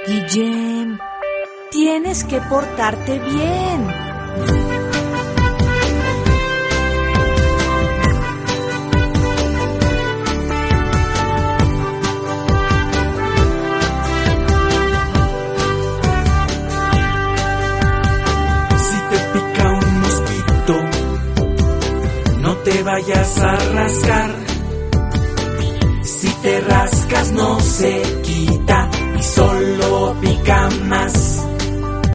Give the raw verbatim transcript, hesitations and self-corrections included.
Guillem, tienes que portarte bien. No te vayas a rascar. Si te rascas no se quita y solo pica más.